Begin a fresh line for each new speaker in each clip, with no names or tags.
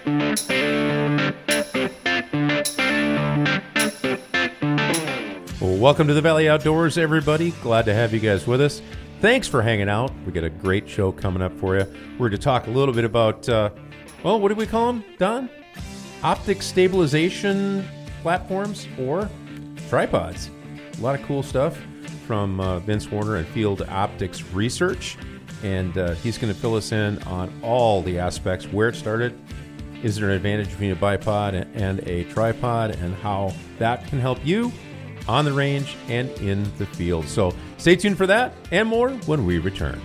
Well, welcome to the Valley Outdoors, everybody. Glad to have you guys with us. Thanks for hanging out. We got a great show coming up for you. We're going to talk a little bit about, what do we call them, Don? Optic stabilization platforms or tripods. A lot of cool stuff from Vince Warner and Field Optics Research. And he's going to fill us in on all the aspects, where it started, is there an advantage between a bipod and a tripod, and how that can help you on the range and in the field. So stay tuned for that and more when we return.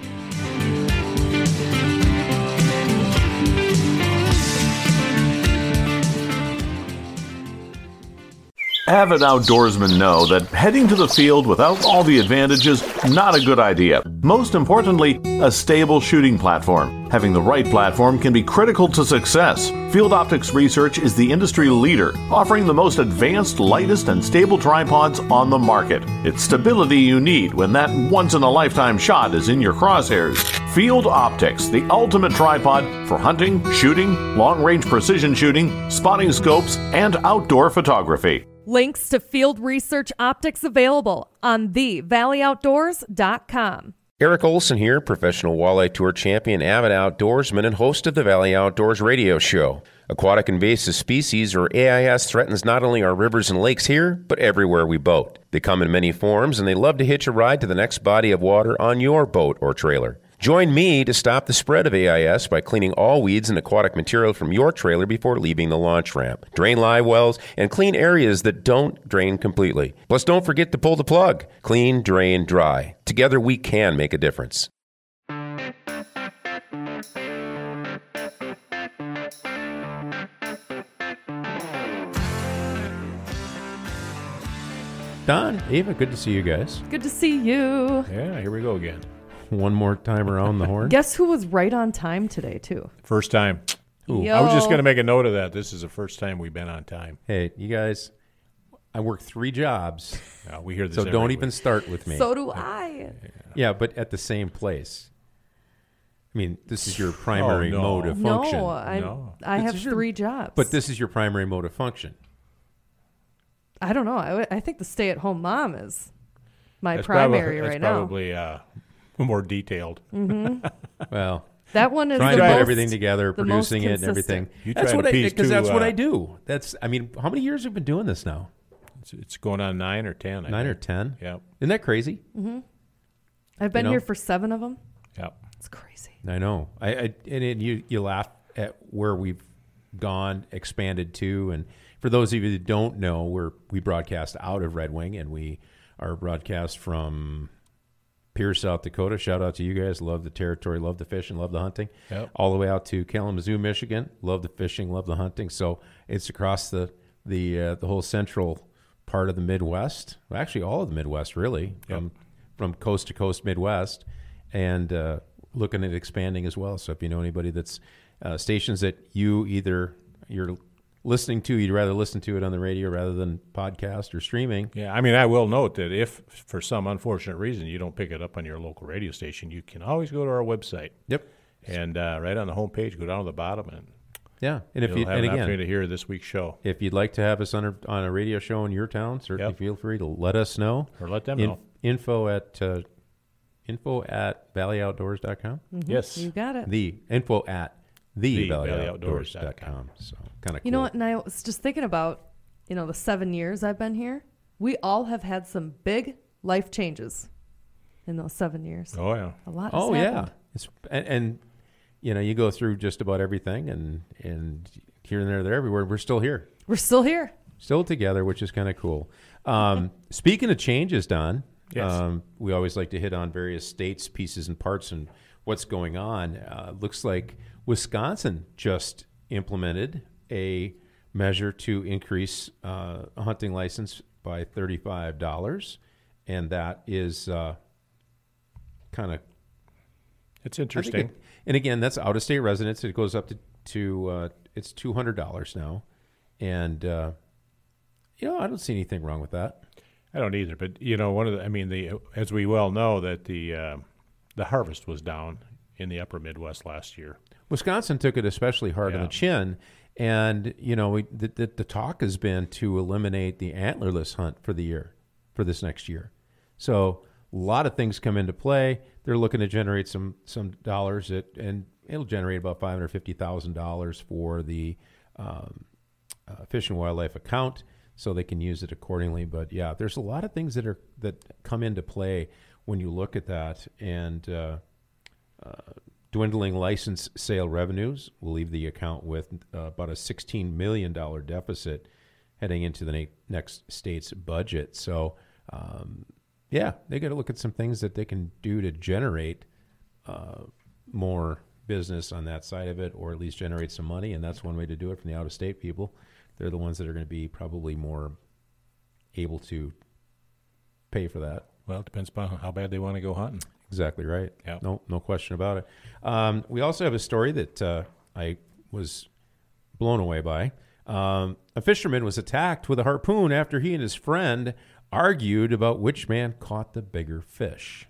Avid outdoorsmen know that heading to the field without all the advantages, not a good idea. Most importantly, a stable shooting platform. Having the right platform can be critical to success. Field Optics Research is the industry leader, offering the most advanced, lightest, and stable tripods on the market. It's stability you need when that once-in-a-lifetime shot is in your crosshairs. Field Optics, the ultimate tripod for hunting, shooting, long-range precision shooting, spotting scopes, and outdoor photography.
Links to Field Research Optics available on thevalley.outdoors.com.
Eric Olson here, professional walleye tour champion, avid outdoorsman, and host of the Valley Outdoors radio show. Aquatic invasive species, or AIS, threatens not only our rivers and lakes here, but everywhere we boat. They come in many forms, and they love to hitch a ride to the next body of water on your boat or trailer. Join me to stop the spread of AIS by cleaning all weeds and aquatic material from your trailer before leaving the launch ramp. Drain live wells and clean areas that don't drain completely. Plus, don't forget to pull the plug. Clean, drain, dry. Together, we can make a difference. Don, Ava, good to see you guys.
Good to see you.
Yeah, here we go again.
One more time around the horn.
Guess who was right on time today, too?
First time.
Yo.
I was just going to make a note of that. This is the first time we've been on time.
Hey, you guys, I work 3 jobs,
We hear this
so
every
don't
week.
even start with me.
So do I.
Yeah, but at the same place. I mean, this is your primary
no.
mode of function.
No, I
This
have
is your-
3 jobs.
But this is your primary mode of function.
I don't know. I think the stay-at-home mom is my
That's
primary
that's
right now.
probably more detailed.
Well,
That one is
trying
the
to put
most,
everything together,
the most
producing it and everything.
consistent.
You
That's
try
what
to
I
piece
because
two,
that's what I do. I mean, how many years have we been doing this now?
It's going on 9 or 10.
9 or 10?
Yep.
Isn't that crazy?
I've been
You know?
here for 7 of them.
Yep.
It's crazy.
I know. And you laugh at where we've gone, expanded to, and for those of you that don't know, we broadcast out of Red Wing, and we are broadcast from Pierce, South Dakota. Shout out to you guys. Love the territory, love the fishing, love the hunting.
Yep.
All the way out to Kalamazoo, Michigan. Love the fishing, love the hunting. So it's across the whole central part of the Midwest. Well, actually, all of the Midwest, really, from coast to coast Midwest, and looking at expanding as well. So if you know anybody that's stations that you're listening to, you'd rather listen to it on the radio rather than podcast or streaming.
Yeah, I mean, I will note that if for some unfortunate reason you don't pick it up on your local radio station, you can always go to our website.
Yep.
And right on the homepage, go down to the bottom, and
Yeah, and if
you'll
you
have
and
an
again,
opportunity to hear this week's show.
if you'd like to have us on a radio show in your town, certainly feel free to let us know.
Or let them know.
Info at valleyoutdoors.com.
Yes.
You got it.
The info at
thevalley.outdoors.com.
valleyoutdoors.com. So kind of cool.
You know what? And I was just thinking about, the 7 years I've been here. We all have had some big life changes in those 7 years.
Oh, yeah.
A lot has
Oh
happened.
yeah, it's and you go through just about everything, and here and there, everywhere. We're still here,
We're still here.
still together, which is kind of cool. Speaking of changes, Don,
Yes.
we always like to hit on various states, pieces, and parts, and what's going on. Looks like Wisconsin just implemented a measure to increase a hunting license by $35, and that is kind of
It's interesting.
and again, that's out of state residents. It goes up to it's $200 now, and I don't see anything wrong with that.
I don't either, but as we well know that the harvest was down in the upper Midwest last year.
Wisconsin took it especially hard on
Yeah.
the chin, And, the talk has been to eliminate the antlerless hunt for this next year. So a lot of things come into play. They're looking to generate some dollars, and it'll generate about $550,000 for the Fish and Wildlife account, so they can use it accordingly. But yeah, there's a lot of things that come into play when you look at that, and dwindling license sale revenues will leave the account with about a $16 million deficit heading into the next state's budget. So, they got to look at some things that they can do to generate more business on that side of it, or at least generate some money. And that's one way to do it from the out-of-state people. They're the ones that are going to be probably more able to pay for that.
Well, it depends upon how bad they want to go hunting.
Exactly right.
Yep.
No question about it. We also have a story that I was blown away by. A fisherman was attacked with a harpoon after he and his friend argued about which man caught the bigger fish.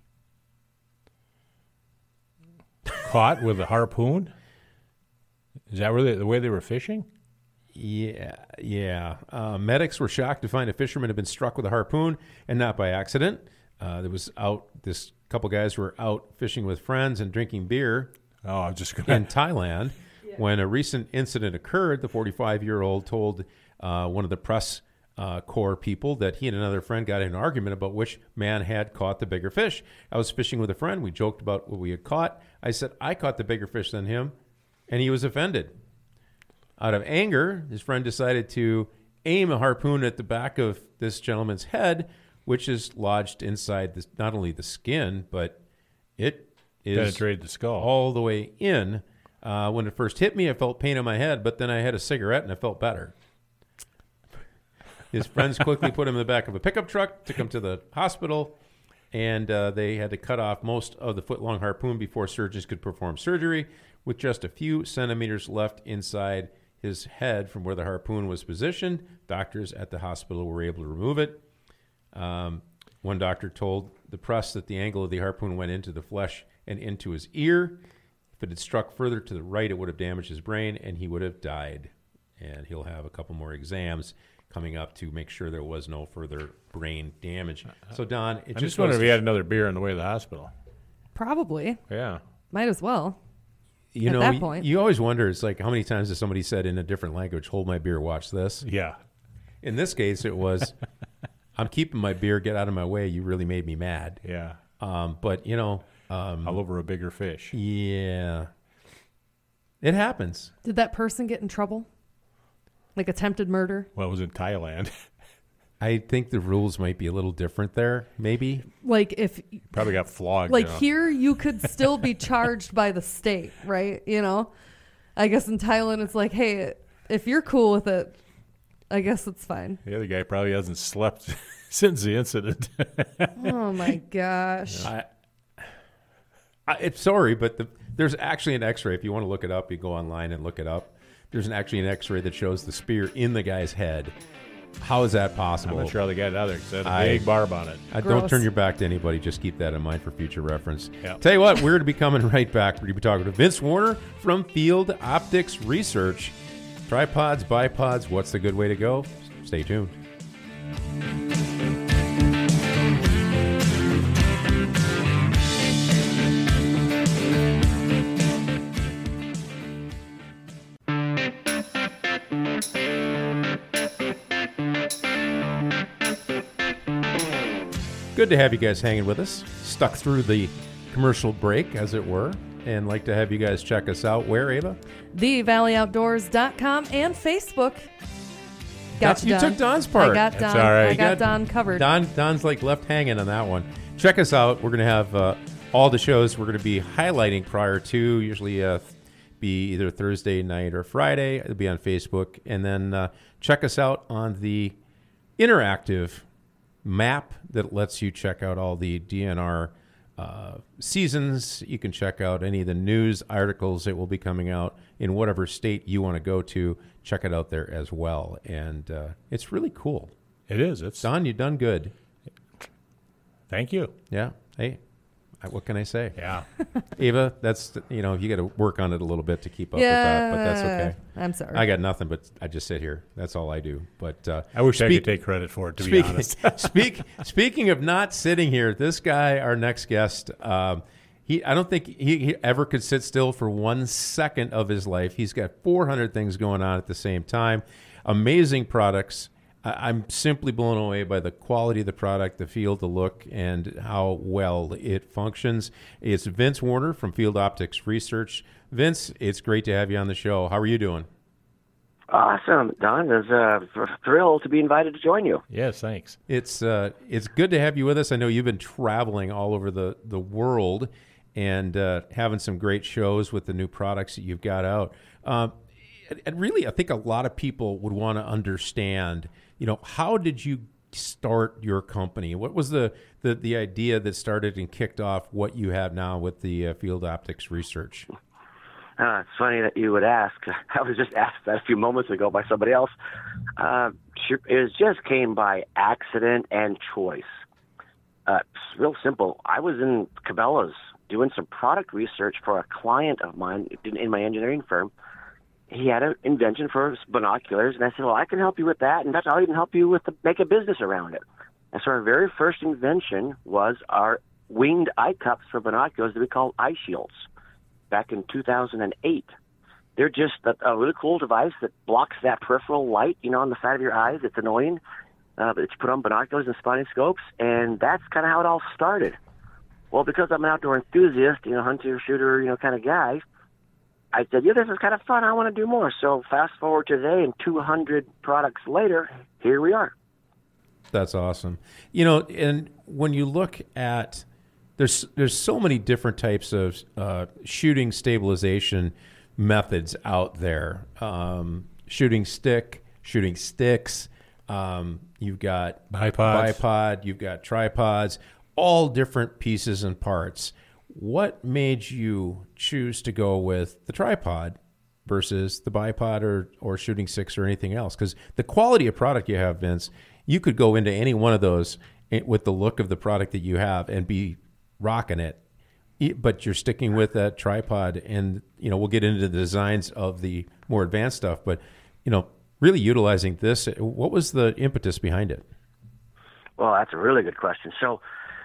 Caught with a harpoon? Is that really the way they were fishing?
Yeah. Medics were shocked to find a fisherman had been struck with a harpoon, and not by accident. This couple guys were out fishing with friends and drinking beer
I'm just gonna
in Thailand. When a recent incident occurred, the 45-year-old told one of the press corps people that he and another friend got in an argument about which man had caught the bigger fish. I was fishing with a friend. We joked about what we had caught. I said, I caught the bigger fish than him, and he was offended. Out of anger, his friend decided to aim a harpoon at the back of this gentleman's head, which is lodged inside not only the skin, but it is
penetrated the skull
all the way in. When it first hit me, I felt pain in my head, but then I had a cigarette and I felt better. His friends quickly put him in the back of a pickup truck, took him to the hospital, and they had to cut off most of the foot-long harpoon before surgeons could perform surgery. With just a few centimeters left inside his head from where the harpoon was positioned, doctors at the hospital were able to remove it. One doctor told the press that the angle of the harpoon went into the flesh and into his ear. If it had struck further to the right, it would have damaged his brain, and he would have died. And he'll have a couple more exams coming up to make sure there was no further brain damage. So, Don,
I just wonder if he had another beer on the way to the hospital.
Probably.
Yeah.
Might as well.
You
at
know,
that point.
you always wonder, it's like, how many times has somebody said in a different language, hold my beer, watch this?
Yeah.
In this case, it was, I'm keeping my beer, get out of my way. You really made me mad.
Yeah.
But,
all over a bigger fish.
Yeah. It happens.
Did that person get in trouble? Like attempted murder?
Well, it was in Thailand.
I think the rules might be a little different there, maybe.
Like if
Probably got flogged.
like here you could still be charged by the state, right? I guess in Thailand it's like, hey, if you're cool with it, I guess it's fine.
The other guy probably hasn't slept since the incident.
Oh my gosh.
Sorry, but there's actually an x-ray. If you want to look it up, you go online and look it up. There's actually an x-ray that shows the spear in the guy's head. How is that possible?
I'm not sure how they got it out of there because it had a big barb on it.
Don't
Gross.
turn your back to anybody. Just keep that in mind for future reference.
Yeah.
Tell you what, we're going to be coming right back. We're going to be talking to Vince Warner from Field Optics Research. Tripods, bipods, what's the good way to go? Stay tuned. Good to have you guys hanging with us. Stuck through the commercial break, as it were, and like to have you guys check us out. Where, Ava?
TheValleyOutdoors.com and Facebook.
You took Don's part.
I got
That's
Don.
all right.
I
You
got Don covered.
Don's like left hanging on that one. Check us out. We're going to have all the shows we're going to be highlighting prior to, usually be either Thursday night or Friday. It'll be on Facebook. And then check us out on the interactive map that lets you check out all the DNR seasons. You can check out any of the news articles that will be coming out in whatever state you want to go to. Check it out there as well. And it's really cool.
It is.
Don, you've done good.
Thank you.
Yeah. Hey, What can I say?
Yeah.
Ava, that's, you got to work on it a little bit to keep up with that, but that's okay.
I'm sorry.
I got nothing, but I just sit here. That's all I do. But
I wish I could take credit for it, to be honest.
Speaking of not sitting here, this guy, our next guest, I don't think he ever could sit still for 1 second of his life. He's got 400 things going on at the same time. Amazing products. I'm simply blown away by the quality of the product, the feel, the look, and how well it functions. It's Vince Warner from Field Optics Research. Vince, it's great to have you on the show. How are you doing?
Awesome, Don. It's thrilled to be invited to join you.
Yes, thanks.
It's good to have you with us. I know you've been traveling all over the world and having some great shows with the new products that you've got out. And really, I think a lot of people would want to understand, how did you start your company? What was the idea that started and kicked off what you have now with the Field Optics Research?
It's funny that you would ask. I was just asked that a few moments ago by somebody else. It just came by accident and choice. It's real simple. I was in Cabela's doing some product research for a client of mine in my engineering firm. He had an invention for binoculars, and I said, well, I can help you with that, and that's I'll even help you make a business around it. And so our very first invention was our winged eye cups for binoculars that we call eye shields back in 2008. They're just a really cool device that blocks that peripheral light, on the side of your eyes. It's annoying, but it's put on binoculars and spotting scopes, and that's kind of how it all started. Well, because I'm an outdoor enthusiast, hunter, shooter, kind of guy, I said, this is kind of fun. I want to do more. So fast forward today, and 200 products later, here we are.
That's awesome. And when you look at, there's so many different types of shooting stabilization methods out there. Shooting sticks. You've got bipod. You've got tripods. All different pieces and parts. What made you choose to go with the tripod versus the bipod or shooting sticks or anything else? Because the quality of product you have, Vince, you could go into any one of those with the look of the product that you have and be rocking it. But you're sticking with that tripod, and we'll get into the designs of the more advanced stuff. But really utilizing this, what was the impetus behind it?
Well, that's a really good question. So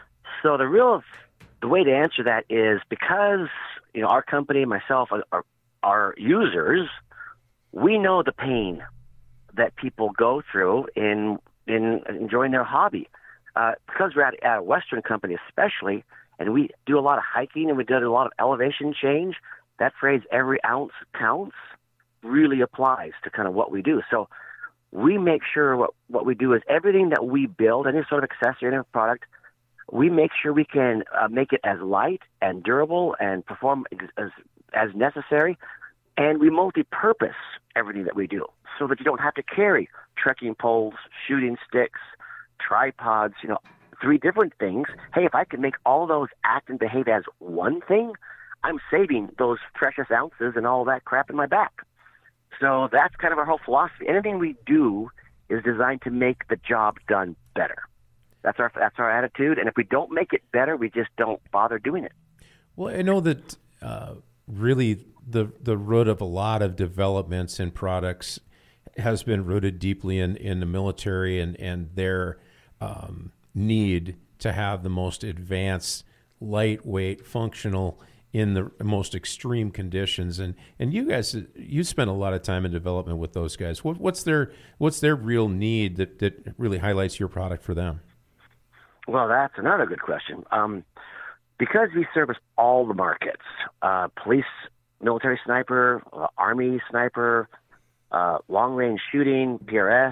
the way to answer that is because, our company, myself, our users, we know the pain that people go through in enjoying their hobby. Because we're at a Western company especially, and we do a lot of hiking and we do a lot of elevation change, that phrase, every ounce counts, really applies to kind of what we do. So we make sure what we do is everything that we build, any sort of accessory, any product, we make sure we can make it as light and durable and perform as necessary. And we multi-purpose everything that we do so that you don't have to carry trekking poles, shooting sticks, tripods, 3 different things. Hey, if I can make all those act and behave as one thing, I'm saving those precious ounces and all that crap in my back. So that's kind of our whole philosophy. Anything we do is designed to make the job done better. That's our attitude, and if we don't make it better, we just don't bother doing it.
Well, I know that really the root of a lot of developments in products has been rooted deeply in the military and their need to have the most advanced, lightweight, functional in the most extreme conditions. And you guys, you spend a lot of time in development with those guys. What's their real need that really highlights your product for them?
Well, that's another good question. Because we service all the markets, police, military sniper, Army sniper, long-range shooting, PRS,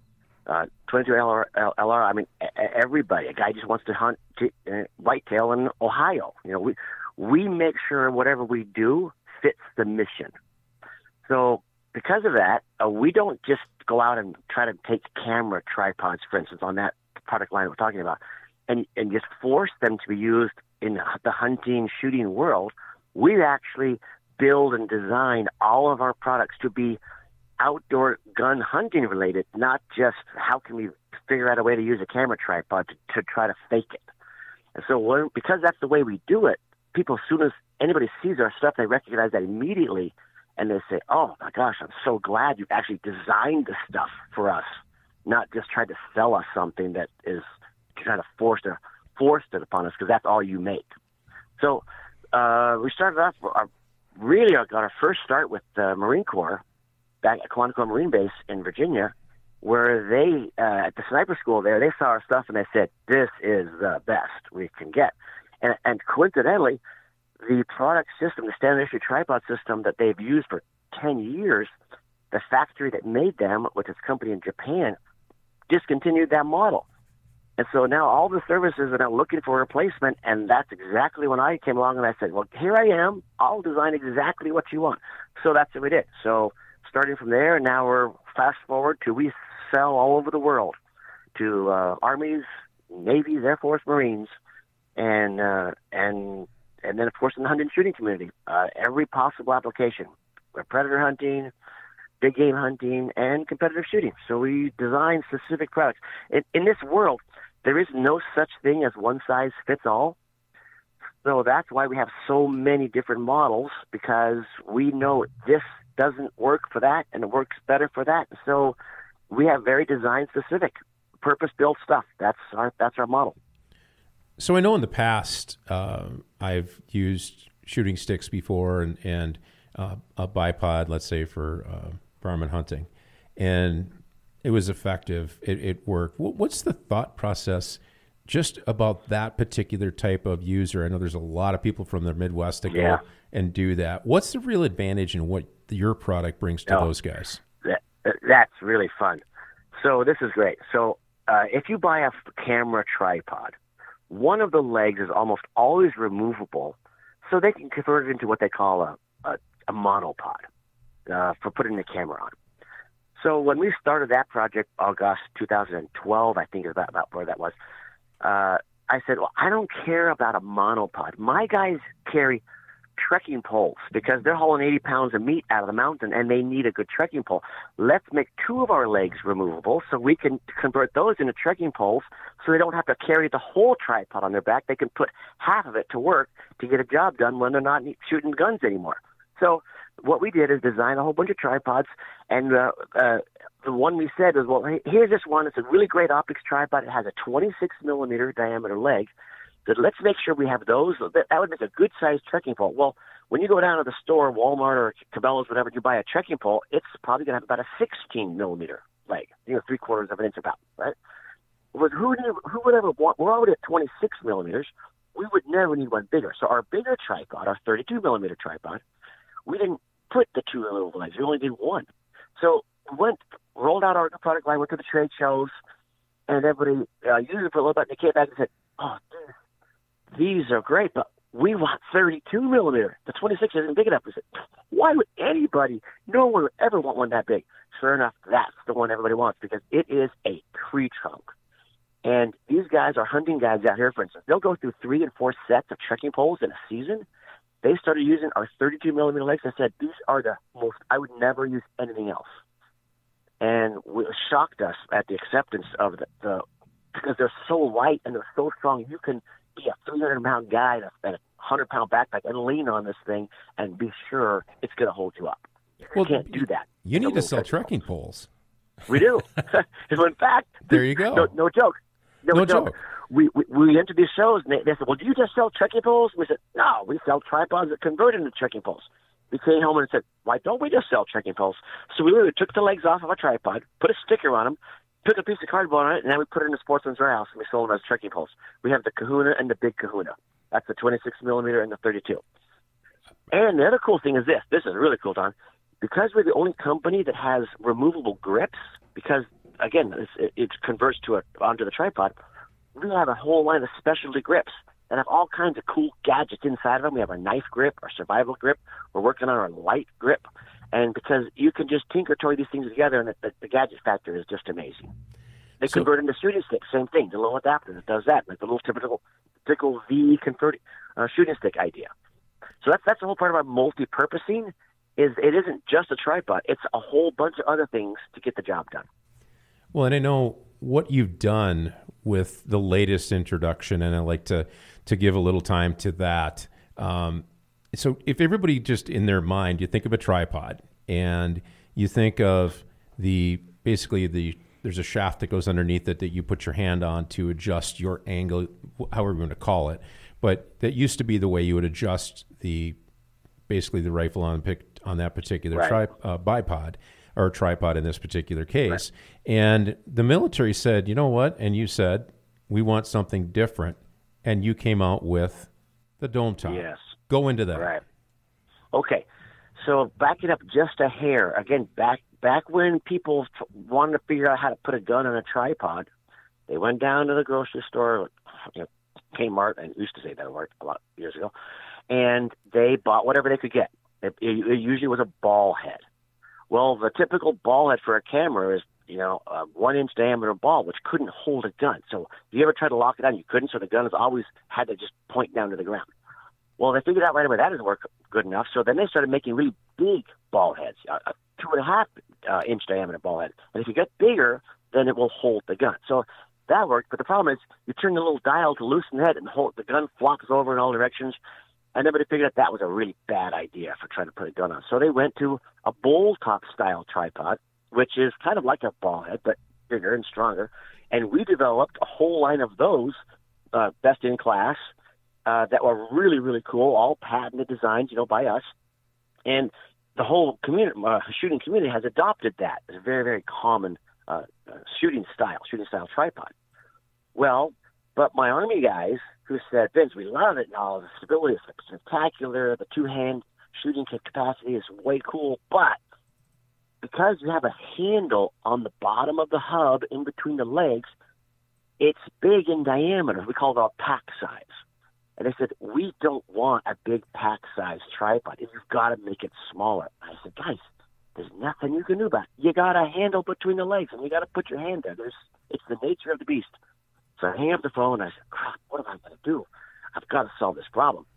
22 LR, I mean, everybody. A guy just wants to hunt whitetail in Ohio. We make sure whatever we do fits the mission. So because of that, we don't just go out and try to take camera tripods, for instance, on that product line we're talking about, and just force them to be used in the hunting, shooting world. We actually build and design all of our products to be outdoor gun hunting related, not just how can we figure out a way to use a camera tripod to try to fake it. And so because that's the way we do it, people, as soon as anybody sees our stuff, they recognize that immediately, and they say, oh my gosh, I'm so glad you actually designed this stuff for us, not just tried to sell us something that is kind of forced it upon us because that's all you make. So we started off, got our first start with the Marine Corps back at Quantico Marine Base in Virginia, where they, at the sniper school there, they saw our stuff and they said, this is the best we can get. And coincidentally, the product system, the standard issue tripod system that they've used for 10 years, the factory that made them, with its company in Japan, discontinued that model. And so now all the services are now looking for a replacement, and that's exactly when I came along and I said, well, here I am. I'll design exactly what you want. So that's what we did. So starting from there, now we're fast forward to we sell all over the world to armies, navies, Air Force, Marines, and then, of course, in the hunting and shooting community, every possible application, predator hunting, big game hunting, and competitive shooting. So we design specific products. In this world, there is no such thing as one size fits all. So that's why we have so many different models, because we know this doesn't work for that and it works better for that. So we have very design specific, purpose-built stuff. That's our model.
So I know in the past I've used shooting sticks before and a bipod, let's say for varmint hunting, and it was effective. It worked. What's the thought process just about that particular type of user? I know there's a lot of people from the Midwest that go and do that. What's the real advantage in what your product brings to those guys?
That's really fun. So this is great. So if you buy a camera tripod, one of the legs is almost always removable, so they can convert it into what they call a monopod for putting the camera on. So when we started that project, August 2012, I think is about where that was, I said, well, I don't care about a monopod. My guys carry trekking poles because they're hauling 80 pounds of meat out of the mountain and they need a good trekking pole. Let's make two of our legs removable so we can convert those into trekking poles so they don't have to carry the whole tripod on their back. They can put half of it to work to get a job done when they're not shooting guns anymore. So what we did is design a whole bunch of tripods, and the one we said is, well, hey, here's this one. It's a really great optics tripod. It has a 26 millimeter diameter leg. That let's make sure we have those. That would make a good-sized trekking pole. Well, when you go down to the store, Walmart or Cabela's, whatever, you buy a trekking pole, it's probably going to have about a 16 millimeter leg, 3/4 of an inch about, right? But who would ever want? We're already at 26 millimeters. We would never need one bigger. So our bigger tripod, our 32 millimeter tripod, we didn't put the two removable legs. We only did one. So we rolled out our product line, went to the trade shows, and everybody used it for a little bit. And they came back and said, "Oh, these are great, but we want 32 millimeter. The 26 isn't big enough." We said, "Why would anybody? No one would ever want one that big." Sure enough, that's the one everybody wants because it is a tree trunk. And these guys are hunting guides out here, for instance. They'll go through 3 and 4 sets of trekking poles in a season. They started using our 32 millimeter legs. I said, these are the most, I would never use anything else. And it shocked us at the acceptance of the because they're so light and they're so strong. You can be a 300-pound guy and a 100-pound backpack and lean on this thing and be sure it's going to hold you up. You can't do that.
You need to sell trekking poles.
We do. In fact,
there you go.
No joke. No joke. We entered these shows, and they said, well, do you just sell trekking poles? We said, no, we sell tripods that convert into trekking poles. We came home and said, why don't we just sell trekking poles? So we literally took the legs off of a tripod, put a sticker on them, took a piece of cardboard on it, and then we put it in the Sportsman's Warehouse, and we sold them as trekking poles. We have the Kahuna and the Big Kahuna. That's the 26 millimeter and the 32. And the other cool thing is this. This is really cool, Don. Because we're the only company that has removable grips, because, again, it converts onto the tripod, we have a whole line of specialty grips that have all kinds of cool gadgets inside of them. We have our knife grip, our survival grip. We're working on our light grip. And because you can just tinker toy these things together, and the gadget factor is just amazing. They convert into shooting sticks, same thing. The little adapter that does that, like the little typical V converting shooting stick idea. So that's the whole part of our multi-purposing. It isn't just a tripod; it's a whole bunch of other things to get the job done.
Well, and I know what you've done with the latest introduction, and I like to give a little time to that. So if everybody just in their mind, you think of a tripod and you think of there's a shaft that goes underneath it that you put your hand on to adjust your angle, however you want to call it. But that used to be the way you would adjust the rifle on that particular bipod, or tripod in this particular case. Right. And the military said, you know what? And you said, we want something different. And you came out with the dome top.
Yes.
Go into that.
Right. Okay. So back it up just a hair. Again, back when people wanted to figure out how to put a gun on a tripod, they went down to the grocery store, Kmart, and used to say that word a lot of years ago, and they bought whatever they could get. It usually was a ball head. Well, the typical ball head for a camera is, a 1-inch diameter ball, which couldn't hold a gun. So if you ever tried to lock it on, you couldn't, so the gun has always had to just point down to the ground. Well, they figured out right away that didn't work good enough, so then they started making really big ball heads, a 2.5-inch diameter ball head. And if you get bigger, then it will hold the gun. So that worked, but the problem is you turn the little dial to loosen the head and the gun flops over in all directions. And everybody figured out that was a really bad idea for trying to put a gun on. So they went to a bowl top style tripod, which is kind of like a ball head, but bigger and stronger. And we developed a whole line of those, best in class, that were really, really cool, all patented designs, by us. And the whole shooting community has adopted that as a very, very common shooting style tripod. Well, but my Army guys who said, Vince, we love it and all, the stability is spectacular, the two-hand shooting capacity is way cool, but because you have a handle on the bottom of the hub in between the legs, it's big in diameter. We call it a pack size. And they said, we don't want a big pack size tripod. You've got to make it smaller. I said, guys, there's nothing you can do about it. You got a handle between the legs, and you got to put your hand there. It's the nature of the beast. So I hang up the phone, and I said, crap, what am I going to do? I've got to solve this problem.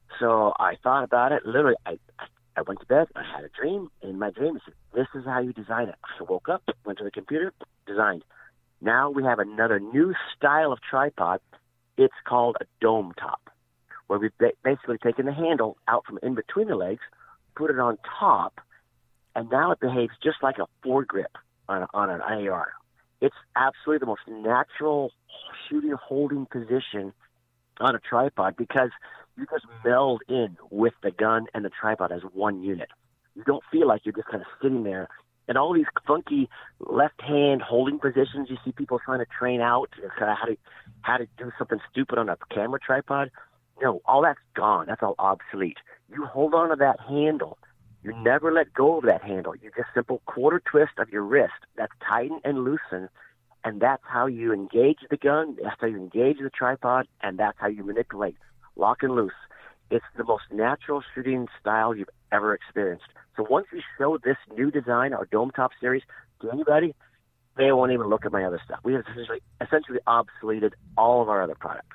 So I thought about it. Literally, I went to bed. I had a dream. In my dream, I said, this is how you design it. I woke up, went to the computer, designed. Now we have another new style of tripod. It's called a dome top, where we've basically taken the handle out from in between the legs, put it on top, and now it behaves just like a foregrip on an AR. It's absolutely the most natural shooting holding position on a tripod because you just meld in with the gun and the tripod as one unit. You don't feel like you're just kind of sitting there. And all these funky left-hand holding positions you see people trying to train out, kind of how to do something stupid on a camera tripod. No, all that's gone. That's all obsolete. You hold on to that handle. You never let go of that handle. You just simple quarter twist of your wrist. That's tighten and loosen, and that's how you engage the gun. That's how you engage the tripod, and that's how you manipulate, lock and loose. It's the most natural shooting style you've ever experienced. So once we show this new design, our Dome Top series, to anybody, they won't even look at my other stuff. We have essentially obsoleted all of our other products.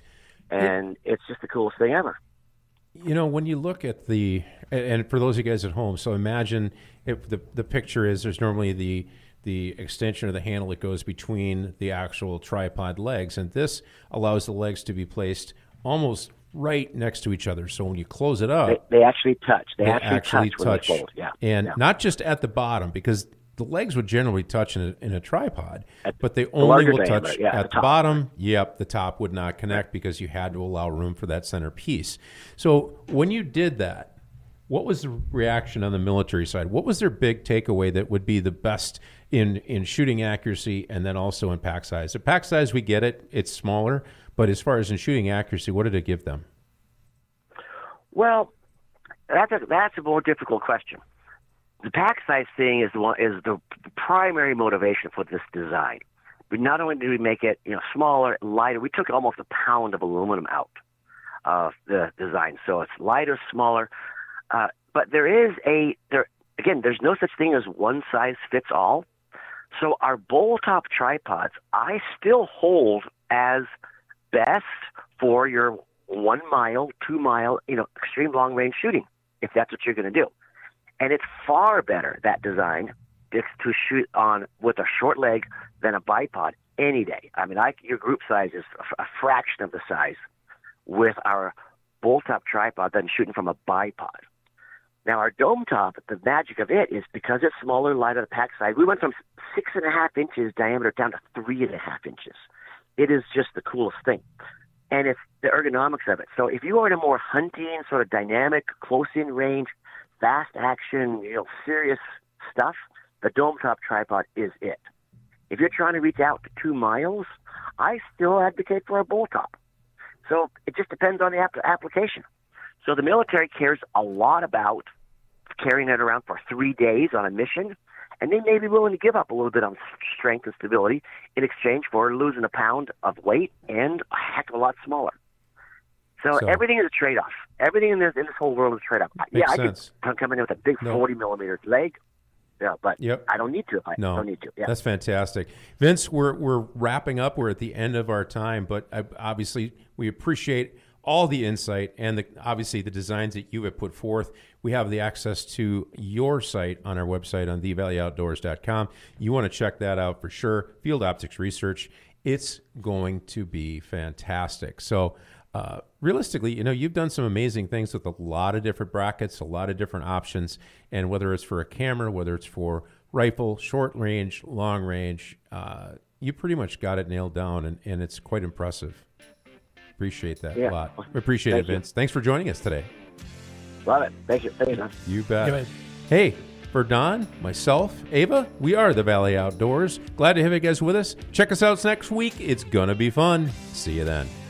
And it's just the coolest thing ever.
When you look at and for those of you guys at home, so imagine if the picture is there's normally the extension of the handle that goes between the actual tripod legs, and this allows the legs to be placed almost right next to each other. So when you close it up,
they actually touch. They actually touch. When they fold. Yeah.
And not just at the bottom, because the legs would generally touch in a tripod, but they only will touch at the bottom. Yep, the top would not connect because you had to allow room for that center piece. So when you did that, what was the reaction on the military side? What was their big takeaway that would be the best in shooting accuracy and then also in pack size? The pack size, we get it. It's smaller. But as far as in shooting accuracy, what did it give them?
Well, that's a more difficult question. The pack size thing is the primary motivation for this design. But not only did we make it smaller, lighter, we took almost a pound of aluminum out of the design, so it's lighter, smaller. But there's no such thing as one size fits all. So our bowl top tripods, I still hold as best for your 1 mile, 2 mile, extreme long range shooting, if that's what you're going to do. And it's far better, that design, to shoot on with a short leg than a bipod. any day. I mean, your group size is a fraction of the size with our bolt-top tripod than shooting from a bipod. Now, our dome top, the magic of it is because it's smaller, lighter, the pack size, we went from 6.5 inches diameter down to 3.5 inches. It is just the coolest thing. And it's the ergonomics of it. So if you are in a more hunting, sort of dynamic, close-in range, fast action, serious stuff, the dome top tripod is it. If you're trying to reach out to 2 miles, I still advocate for a bolt top. So it just depends on the application. So the military cares a lot about carrying it around for 3 days on a mission, and they may be willing to give up a little bit on strength and stability in exchange for losing a pound of weight and a heck of a lot smaller. So everything is a trade-off. Everything in this whole world is a trade-off.
Makes
I
sense.
could come in with a big 40-millimeter leg, but I don't need to. I don't need to. Yeah.
That's fantastic. Vince, we're wrapping up. We're at the end of our time, but obviously we appreciate all the insight and obviously the designs that you have put forth. We have the access to your site on our website on thevalley.outdoors.com. You want to check that out for sure. Field Optics Research. It's going to be fantastic. So realistically, you've done some amazing things with a lot of different brackets, a lot of different options, and whether it's for a camera, whether it's for rifle, short range, long range, you pretty much got it nailed down, and it's quite impressive. Appreciate that a lot. We appreciate it, Vince. Thanks for joining us today.
Love it. Thank you. Thank you, Don.
You bet.
Yeah,
hey, for Don, myself, Ava, we are the Valley Outdoors. Glad to have you guys with us. Check us out next week. It's going to be fun. See you then.